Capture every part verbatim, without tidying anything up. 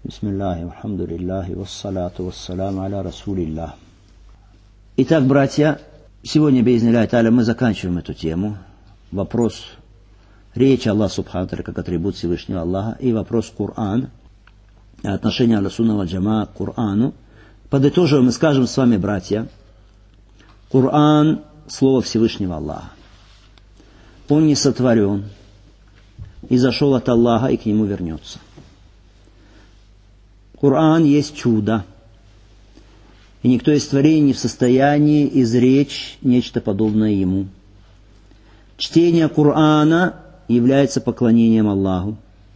Бисмиллахи, алхамдулиллахи, вассалату вассаляму аля расулиллах. Итак, братья, сегодня, биизниллахи тааля, мы заканчиваем эту тему. Вопрос речи Аллаха субхану ва тааля как атрибут Всевышнего Аллаха и вопрос Коран, отношение Ахлю-сунна валь джамаа к Корану. Подытоживаем и скажем с вами, братья, Коран – слово Всевышнего Аллаха. Он не сотворен и зашел от Аллаха и к нему вернется. Коран есть чудо, и никто из творений не в состоянии изречь нечто подобное ему. Чтение Корана является поклонением Аллаху.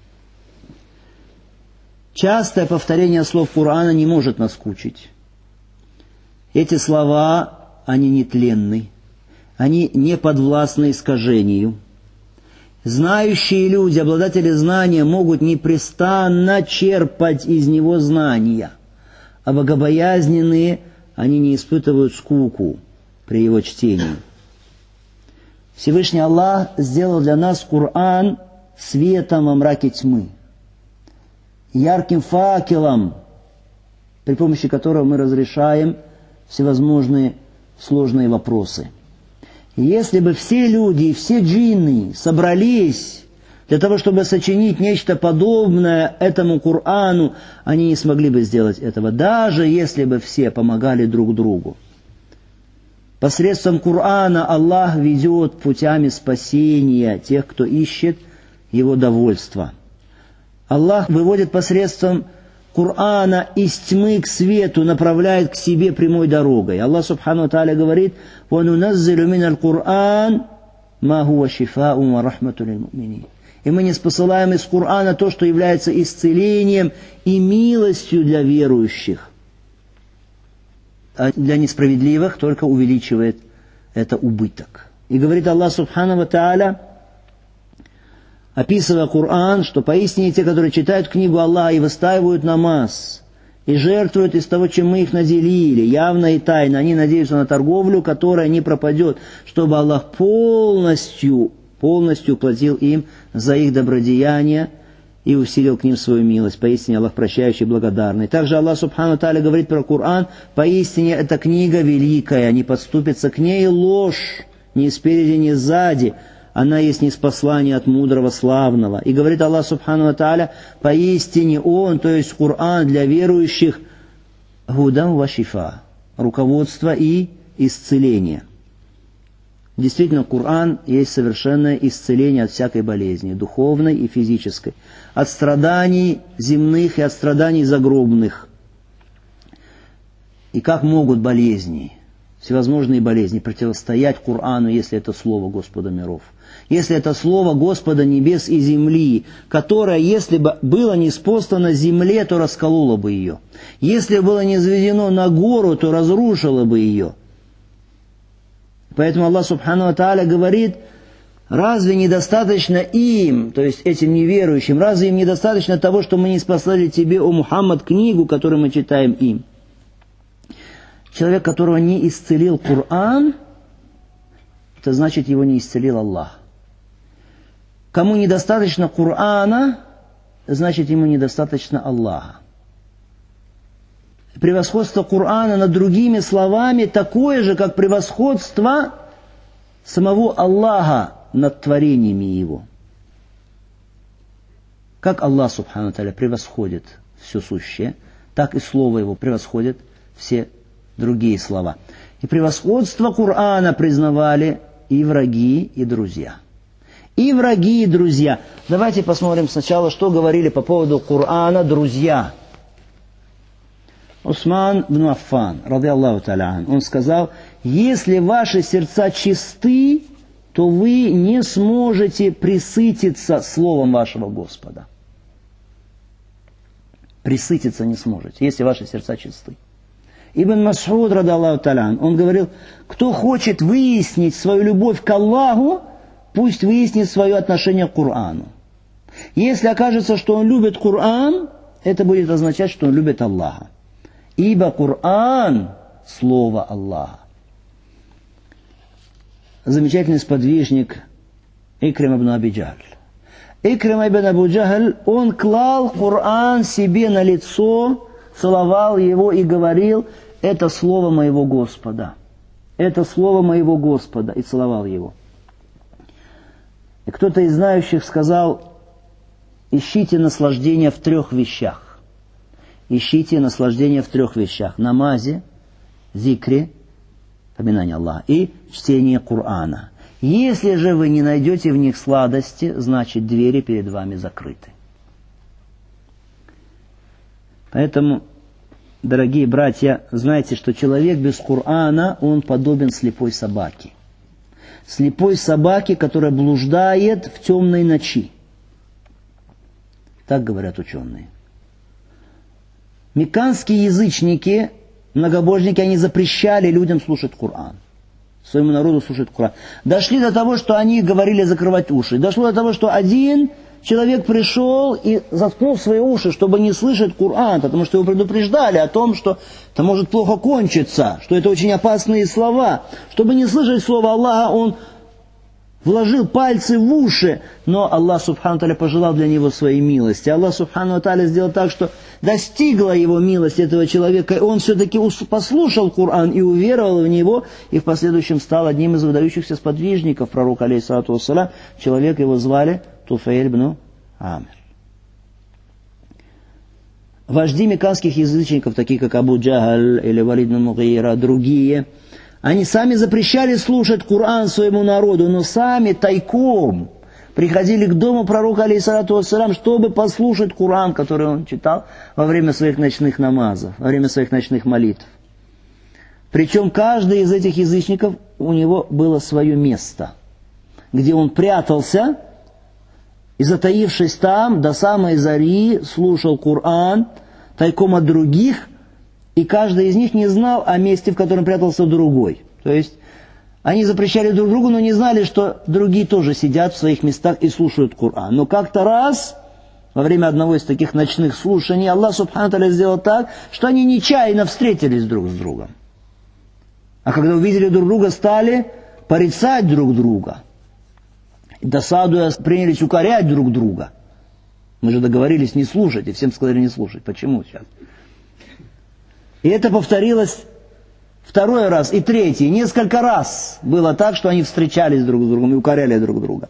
Частое повторение слов Корана не может наскучить. Эти слова, они нетленны, они не подвластны искажению. Знающие люди, обладатели знания, могут непрестанно черпать из него знания, а богобоязненные, они не испытывают скуку при его чтении. Всевышний Аллах сделал для нас Коран светом во мраке тьмы, ярким факелом, при помощи которого мы разрешаем всевозможные сложные вопросы. Если бы все люди и все джинны собрались для того, чтобы сочинить нечто подобное этому Корану, они не смогли бы сделать этого, даже если бы все помогали друг другу. Посредством Корана Аллах ведет путями спасения тех, кто ищет Его довольства. Аллах выводит посредством Корана из тьмы к свету, направляет к себе прямой дорогой. Аллах субхану ва тааля говорит: وَنُنَزِّلُ مِنَ الْقُرْآنِ مَا هُوَ شِفَاءٌ وَرَحْمَةٌ لِلْمُؤْمِنِينَ. И мы не спосылаем из Корана то, что является исцелением и милостью для верующих. А для несправедливых только увеличивает это убыток. И говорит Аллах субхану ва тааля, описывая Коран, что поистине те, которые читают книгу Аллаха и выстаивают намаз, и жертвуют из того, чем мы их наделили, явно и тайно, они надеются на торговлю, которая не пропадет, чтобы Аллах полностью, полностью платил им за их добродеяния и усилил к ним свою милость. Поистине Аллах прощающий и благодарный. Также Аллах субхану ва тааля говорит про Коран: поистине эта книга великая, не подступится к ней ложь ни спереди, ни сзади. Она есть ниспослание от мудрого, славного. И говорит Аллах субхану ва тааля: поистине Он, то есть Коран для верующих, гудан ва шифа, руководство и исцеление. Действительно, Коран есть совершенное исцеление от всякой болезни, духовной и физической, от страданий земных и от страданий загробных. И как могут болезни, всевозможные болезни, противостоять Корану, если это слово Господа миров? Если это слово Господа небес и земли, которое, если бы было ниспослано земле, то раскололо бы ее. Если было низведено на гору, то разрушило бы ее. Поэтому Аллах субхану ва тааля говорит: разве недостаточно им, то есть этим неверующим, разве им недостаточно того, что мы ниспослали тебе, о Мухаммад, книгу, которую мы читаем им? Человек, которого не исцелил Коран, это значит, его не исцелил Аллах. Кому недостаточно Корана, значит, ему недостаточно Аллаха. Превосходство Корана над другими словами такое же, как превосходство самого Аллаха над творениями Его. Как Аллах субхану ва тааля превосходит все сущее, так и Слово Его превосходит все другие слова. И превосходство Корана признавали и враги, и друзья. И враги, и друзья. Давайте посмотрим сначала, что говорили по поводу Корана друзья. Усман ибн Аффан, ради Аллаху тааля, он сказал: если ваши сердца чисты, то вы не сможете присытиться словом вашего Господа. Присытиться не сможете, если ваши сердца чисты. Ибн Мас'уд, ради Аллаху тааля, он говорил: кто хочет выяснить свою любовь к Аллаху, пусть выяснит свое отношение к Корану. Если окажется, что он любит Коран, это будет означать, что он любит Аллаха. Ибо Коран – слово Аллаха. Замечательный сподвижник Икрима ибн Аби Джахль. Икрима ибн Абу Джахль, он клал Коран себе на лицо, целовал его и говорил: это слово моего Господа, это слово моего Господа, и целовал его. И кто-то из знающих сказал: ищите наслаждение в трех вещах. Ищите наслаждение в трех вещах: намазе, зикре, поминание Аллаха, и чтение Корана. Если же вы не найдете в них сладости, значит двери перед вами закрыты. Поэтому, дорогие братья, знайте, что человек без Корана, он подобен слепой собаке. Слепой собаке, которая блуждает в темной ночи. Так говорят ученые. Мекканские язычники, многобожники, они запрещали людям слушать Коран. Своему народу слушать Коран. Дошли до того, что они говорили закрывать уши. Дошло до того, что один человек пришел и заткнул свои уши, чтобы не слышать Коран, потому что его предупреждали о том, что это может плохо кончиться, что это очень опасные слова. Чтобы не слышать слово Аллаха, он вложил пальцы в уши, но Аллах Субхану Тааля пожелал для него своей милости. Аллах Субхану Тааля сделал так, что достигла его милость этого человека, и он все-таки послушал Коран и уверовал в него, и в последующем стал одним из выдающихся сподвижников пророка, алейхиссалату вассалям. Человек его звали Туфейль ибн Амир. Вожди мекканских язычников, такие как Абу Джахль или Валид ибн Мугира, другие, они сами запрещали слушать Коран своему народу, но сами тайком приходили к дому пророка, алейхиссалату вассалям, чтобы послушать Коран, который он читал во время своих ночных намазов, во время своих ночных молитв. Причем каждый из этих язычников, у него было свое место, где он прятался и, затаившись там, до самой зари слушал Коран тайком от других, и каждый из них не знал о месте, в котором прятался другой. То есть они запрещали друг другу, но не знали, что другие тоже сидят в своих местах и слушают Коран. Но как-то раз, во время одного из таких ночных слушаний, Аллах Субхану Тааля сделал так, что они нечаянно встретились друг с другом. А когда увидели друг друга, стали порицать друг друга. И досадуя, принялись укорять друг друга. Мы же договорились не слушать, и всем сказали не слушать. Почему сейчас? И это повторилось второй раз и третий. Несколько раз было так, что они встречались друг с другом и укоряли друг друга.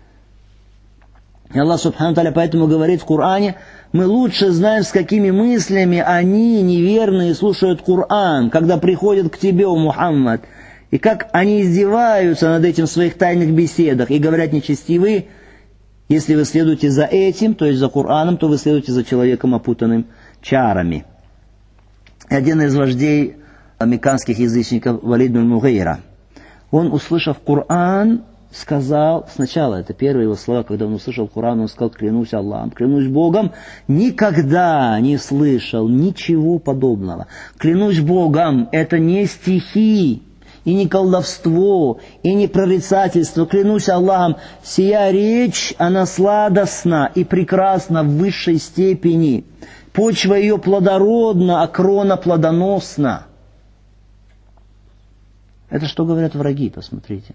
И Аллах Субхану Тааля поэтому говорит в Коране: мы лучше знаем, с какими мыслями они, неверные, слушают Коран, когда приходят к тебе, о Мухаммад, и как они издеваются над этим в своих тайных беседах и говорят: нечестивые, если вы следуете за этим, то есть за Кораном, то вы следуете за человеком, опутанным чарами. Один из вождей мекканских язычников, Валид ибн Мугира, он, услышав Коран, сказал, сначала, это первые его слова, когда он услышал Коран, он сказал: клянусь Аллахом, клянусь Богом, никогда не слышал ничего подобного. Клянусь Богом, это не стихи, и не колдовство, и не прорицательство. Клянусь Аллахом, сия речь, она сладостна и прекрасна в высшей степени. Почва ее плодородна, а крона плодоносна. Это что говорят враги, посмотрите.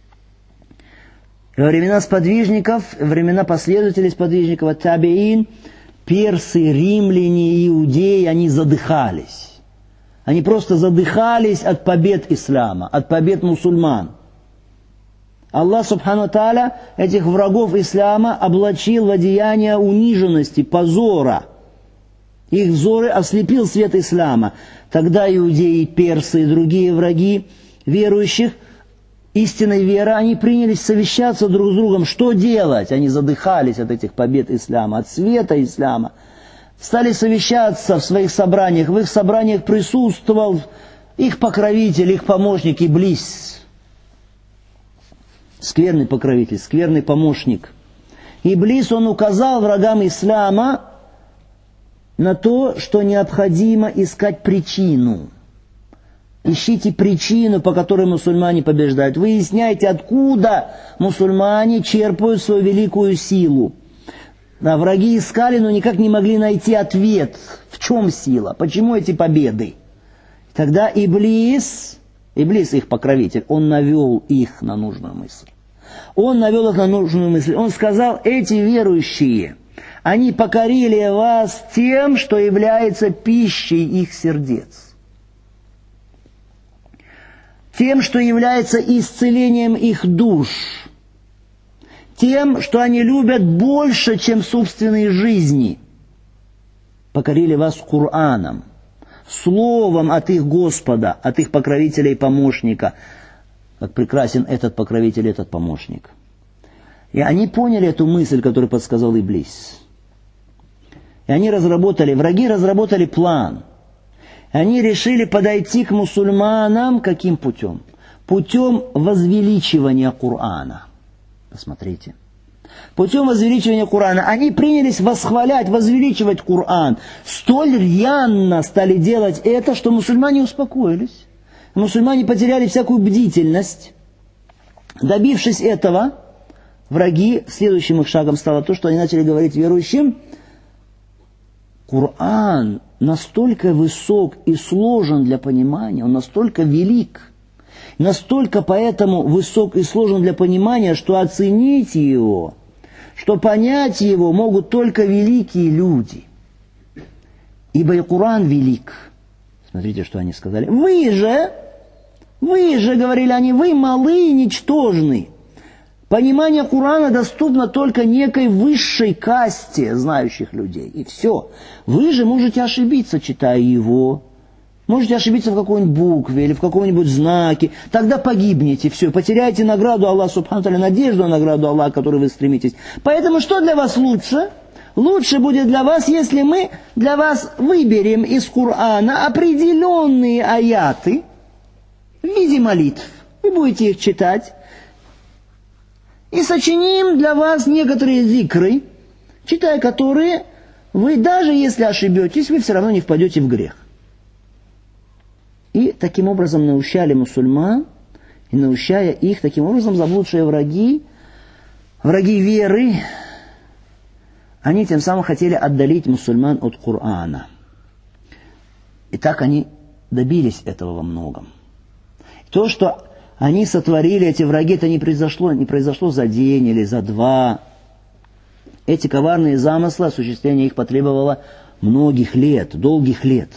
Во времена сподвижников, времена последователей сподвижников, табиин, персы, римляне, иудеи, они задыхались. Они просто задыхались от побед ислама, от побед мусульман. Аллах Субхану Тааля этих врагов ислама облачил в одеяние униженности, позора. Их взоры ослепил свет ислама. Тогда иудеи, персы и другие враги верующих истинной веры, они принялись совещаться друг с другом, что делать. Они задыхались от этих побед ислама, от света ислама. Стали совещаться в своих собраниях. В их собраниях присутствовал их покровитель, их помощник Иблис. Скверный покровитель, скверный помощник. Иблис, он указал врагам ислама на то, что необходимо искать причину. Ищите причину, по которой мусульмане побеждают. Выясняйте, откуда мусульмане черпают свою великую силу. Да, враги искали, но никак не могли найти ответ. В чем сила? Почему эти победы? Тогда Иблис, Иблис их покровитель, он навел их на нужную мысль. Он навел их на нужную мысль. Он сказал: эти верующие, они покорили вас тем, что является пищей их сердец, тем, что является исцелением их душ, тем, что они любят больше, чем собственные жизни. Покорили вас Кораном, словом от их Господа, от их покровителя и помощника. Как прекрасен этот покровитель, этот помощник. И они поняли эту мысль, которую подсказал Иблис. И они разработали, враги разработали план. И они решили подойти к мусульманам каким путем? Путем возвеличивания Корана. Посмотрите. Путем возвеличивания Корана. Они принялись восхвалять, возвеличивать Коран. Столь рьяно стали делать это, что мусульмане успокоились. Мусульмане потеряли всякую бдительность. Добившись этого, враги, следующим их шагом стало то, что они начали говорить верующим: Коран настолько высок и сложен для понимания, он настолько велик, настолько поэтому высок и сложен для понимания, что оценить его, что понять его могут только великие люди. Ибо и Коран велик. Смотрите, что они сказали. Вы же, вы же, говорили они, вы малы и ничтожны. Понимание Корана доступно только некой высшей касте знающих людей. И все. Вы же можете ошибиться, читая его. Можете ошибиться в какой-нибудь букве или в каком-нибудь знаке. Тогда погибнете, все. Потеряете награду Аллаха, субхану ва тааля, надежду на награду Аллаха, к которой вы стремитесь. Поэтому что для вас лучше? Лучше будет для вас, если мы для вас выберем из Корана определенные аяты в виде молитв. Вы будете их читать. И сочиним для вас некоторые зикры, читая которые, вы даже если ошибетесь, вы все равно не впадете в грех. И таким образом наущали мусульман, и наущая их, таким образом заблудшие враги, враги веры, они тем самым хотели отдалить мусульман от Корана. И так они добились этого во многом. То, что они сотворили, эти враги, это не произошло, не произошло за день или за два. Эти коварные замыслы, осуществление их потребовало многих лет, долгих лет.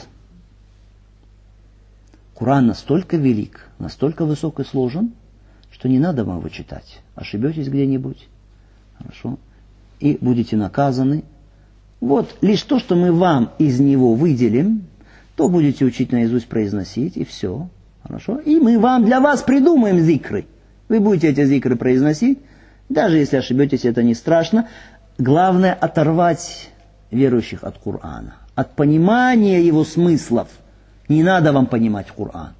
Коран настолько велик, настолько высок и сложен, что не надо вам его читать. Ошибетесь где-нибудь, хорошо, и будете наказаны. Вот лишь то, что мы вам из него выделим, то будете учить наизусть, произносить, и все. Хорошо? И мы вам, для вас придумаем зикры. Вы будете эти зикры произносить. Даже если ошибетесь, это не страшно. Главное оторвать верующих от Корана. От понимания его смыслов. Не надо вам понимать Коран.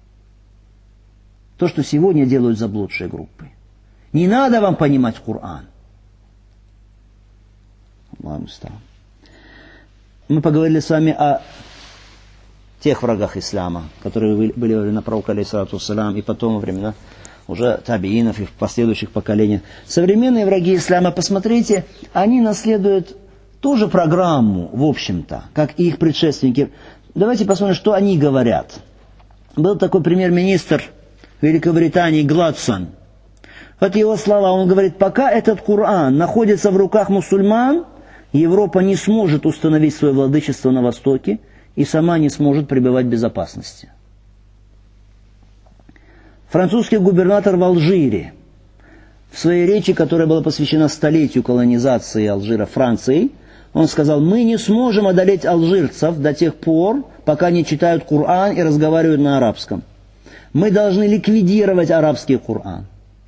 То, что сегодня делают заблудшие группы. Не надо вам понимать Коран. Мы поговорили с вами о тех врагах ислама, которые были во времена пророка, алейхиссалату вассалям, и потом во времена уже табиинов и в последующих поколениях. Современные враги ислама, посмотрите, они наследуют ту же программу, в общем-то, как и их предшественники. Давайте посмотрим, что они говорят. Был такой премьер-министр Великобритании Гладсон. Вот его слова, он говорит: пока этот Коран находится в руках мусульман, Европа не сможет установить свое владычество на Востоке и сама не сможет пребывать в безопасности. Французский губернатор в Алжире в своей речи, которая была посвящена столетию колонизации Алжира Францией, он сказал: мы не сможем одолеть алжирцев до тех пор, пока не читают Коран и разговаривают на арабском. Мы должны ликвидировать арабский Коран.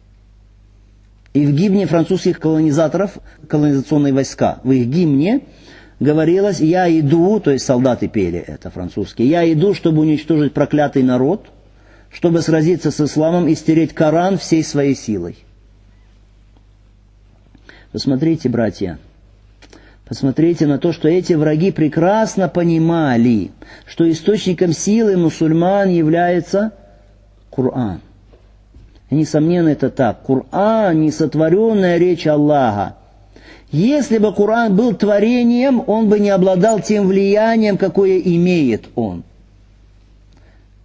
И в гимне французских колонизаторов, колонизационные войска, в их гимне говорилось: я иду, то есть солдаты пели это французские, я иду, чтобы уничтожить проклятый народ, чтобы сразиться с исламом и стереть Коран всей своей силой. Посмотрите, братья, посмотрите на то, что эти враги прекрасно понимали, что источником силы мусульман является Коран. И, несомненно, это так. Коран – несотворенная речь Аллаха. Если бы Коран был творением, он бы не обладал тем влиянием, какое имеет он.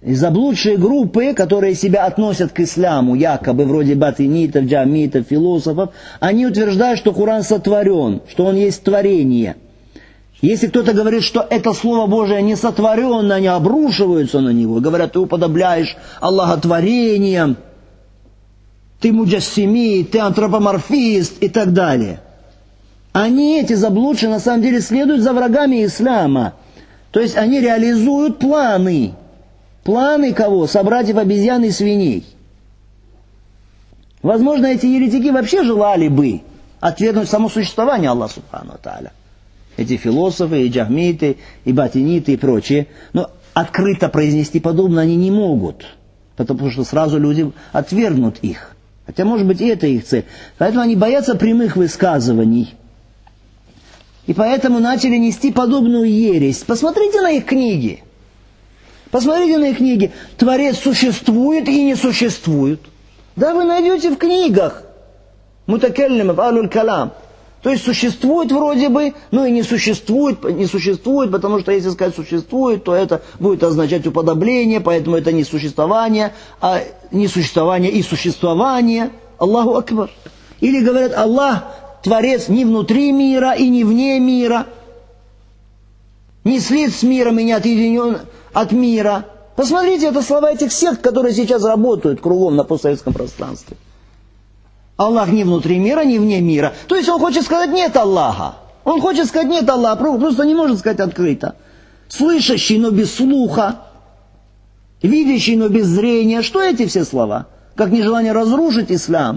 И заблудшие группы, которые себя относят к исламу, якобы вроде батинитов, джамитов, философов, они утверждают, что Коран сотворен, что он есть творение. Если кто-то говорит, что это Слово Божие не сотворенно, они обрушиваются на него, говорят, ты уподобляешь Аллаха творением, ты муджассими, ты антропоморфист и так далее. Они, эти заблудшие, на самом деле следуют за врагами ислама. То есть они реализуют планы. Планы кого? Собратьев обезьян и свиней. Возможно, эти еретики вообще желали бы отвергнуть само существование Аллаха Субхану ва Тааля. Эти философы, и джахмиты, и батиниты, и прочие. Но открыто произнести подобное они не могут. Потому что сразу люди отвергнут их. Хотя, может быть, и это их цель. Поэтому они боятся прямых высказываний. И поэтому начали нести подобную ересь. Посмотрите на их книги. Посмотрите на их книги. Творец существует и не существует. Да, вы найдете в книгах. Мутакаллимов, алюль калам. То есть существует вроде бы, но и не существует, не существует, потому что если сказать существует, то это будет означать уподобление, поэтому это не существование, а не существование и существование. Аллаху Акбар. Или говорят, Аллах Творец не внутри мира и не вне мира. Не слит с миром и не отъединен от мира. Посмотрите, это слова этих сект, которые сейчас работают кругом на постсоветском пространстве. Аллах не внутри мира, не вне мира. То есть он хочет сказать нет Аллаха. Он хочет сказать нет Аллаха, просто не может сказать открыто. Слышащий, но без слуха. Видящий, но без зрения. Что эти все слова? Как нежелание разрушить ислам.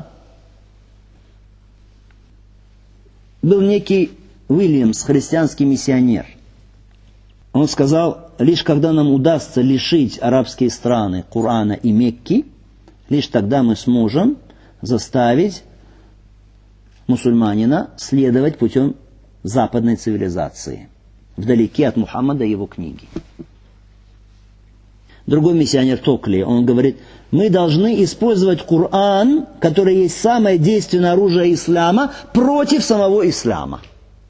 Был некий Уильямс, христианский миссионер. Он сказал, лишь когда нам удастся лишить арабские страны Корана и Мекки, лишь тогда мы сможем заставить мусульманина следовать путем западной цивилизации, вдалеке от Мухаммада и его книги. Другой миссионер Токли, он говорит, мы должны использовать Коран, который есть самое действенное оружие ислама, против самого ислама,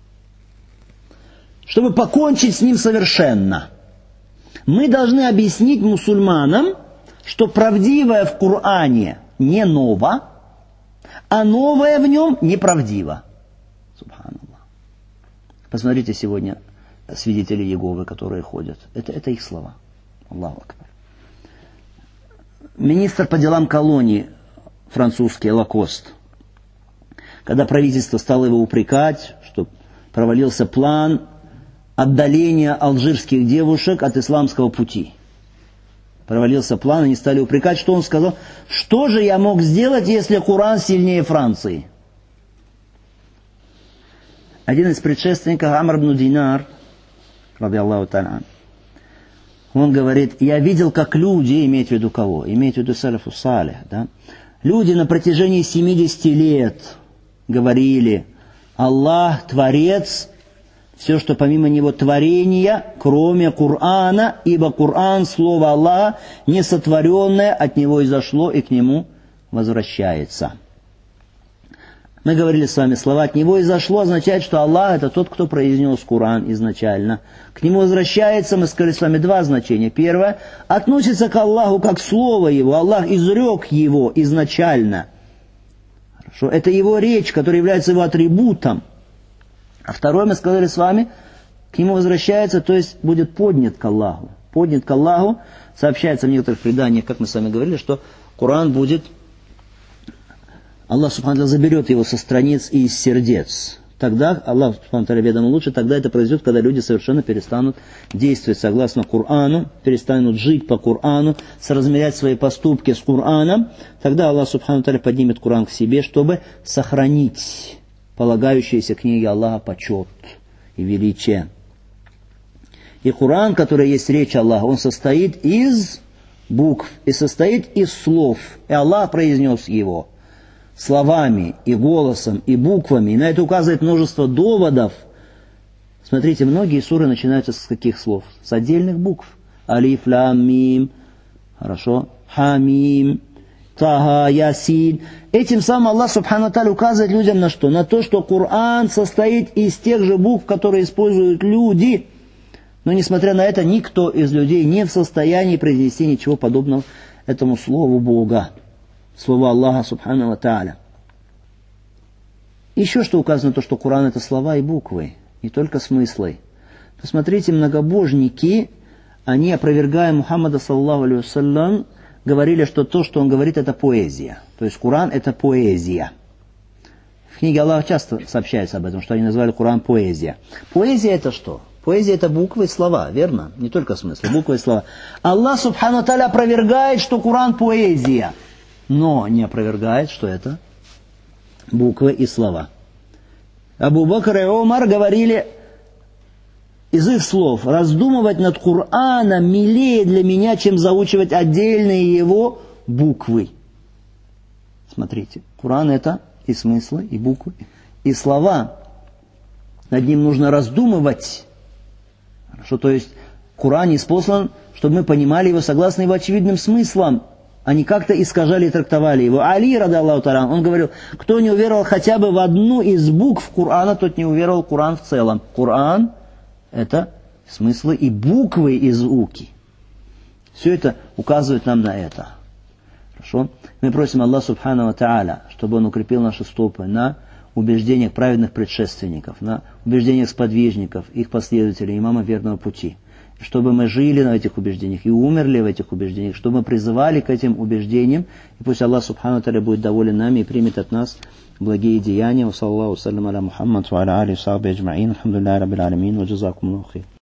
чтобы покончить с ним совершенно. Мы должны объяснить мусульманам, что правдивое в Коране не ново, а новое в нем неправдиво. Субханаллах. Посмотрите сегодня свидетели Иеговы, которые ходят. Это, это их слова. Аллаху Акбар. Министр по делам колонии французский Лакост, когда правительство стало его упрекать, что провалился план отдаления алжирских девушек от исламского пути. Провалился план, они стали упрекать, что он сказал, что же я мог сделать, если Коран сильнее Франции? Один из предшественников, Амр ибн Динар, ради Аллаху та'аля, он говорит, я видел, как люди, имеет в виду кого? Имеет в виду салафу салих, да? Люди на протяжении семидесяти лет говорили, Аллах, Творец, все, что помимо Него творения, кроме Корана, ибо Коран, Слово Аллаха, несотворенное, от Него изошло и к Нему возвращается. Мы говорили с вами, слова «от Него изошло» означает, что Аллах – это тот, кто произнес Коран изначально. К Нему возвращается, мы сказали с вами два значения. Первое – относится к Аллаху как Слово Его. Аллах изрек Его изначально. Хорошо? Это Его речь, которая является Его атрибутом. А второе, мы сказали с вами, к Нему возвращается, то есть будет поднят к Аллаху. Поднят к Аллаху, сообщается в некоторых преданиях, как мы с вами говорили, что Коран будет, Аллах Субхану ва Тааля заберет его со страниц и из сердец. Тогда, Аллах Субхану ва Тааля ведомо лучше, тогда это произойдет, когда люди совершенно перестанут действовать согласно Корану, перестанут жить по Корану, соразмерять свои поступки с Кораном. Тогда Аллах Субхану ва Тааля поднимет Коран к себе, чтобы сохранить полагающиеся книги Аллаха почет и величие. И Коран, который есть речь Аллаха, он состоит из букв и состоит из слов. И Аллах произнес его словами и голосом и буквами. И на это указывает множество доводов. Смотрите, многие суры начинаются с каких слов? С отдельных букв. Алиф, лам, мим. Хорошо. Хамим. Таха, Ясин. Этим самым Аллах Субхану ва Тааля указывает людям на что? На то, что Коран состоит из тех же букв, которые используют люди. Но, несмотря на это, никто из людей не в состоянии произнести ничего подобного этому слову Бога, слову Аллаха Субхану ва Тааля. Еще что указано, то, что Коран — это слова и буквы, не только смыслы. Посмотрите, многобожники, они, опровергая Мухаммада, саллаллаху алейхи вассалям, говорили, что то, что он говорит, это поэзия. То есть Коран — это поэзия. В книге Аллаха часто сообщается об этом, что они назвали Коран поэзия. Поэзия — это что? Поэзия — это буквы и слова, верно? Не только смыслы, буквы и слова. Аллах Субхану ва Тааля опровергает, что Коран поэзия, но не опровергает, что это буквы и слова. Абу Бакр и Умар говорили из их слов: раздумывать над Кораном милее для меня, чем заучивать отдельные его буквы. Смотрите, Коран — это и смыслы, и буквы, и слова. Над ним нужно раздумывать. Хорошо, то есть Коран ниспослан, чтобы мы понимали его согласно его очевидным смыслам, а не как-то искажали и трактовали его. Али, ради Аллаху та'аля, он говорил: кто не уверовал хотя бы в одну из букв Корана, тот не уверовал в Коран в целом. Коран — это смыслы и буквы, и звуки. Все это указывает нам на это. Хорошо? Мы просим Аллаха Субхану ва Тааля, чтобы Он укрепил наши стопы на убеждениях праведных предшественников, на убеждениях сподвижников, их последователей, имама верного пути. Чтобы мы жили на этих убеждениях и умерли в этих убеждениях, чтобы мы призывали к этим убеждениям, и пусть Аллах Субхану ва Тааля будет доволен нами и примет от нас благие деяния. Ва саллаллаху саллям аля Мухаммад ва аля алихи ва сахбихи аджмаин. Алхамдулиллахи раббил алямин. Ва джазакумуллаху хейр.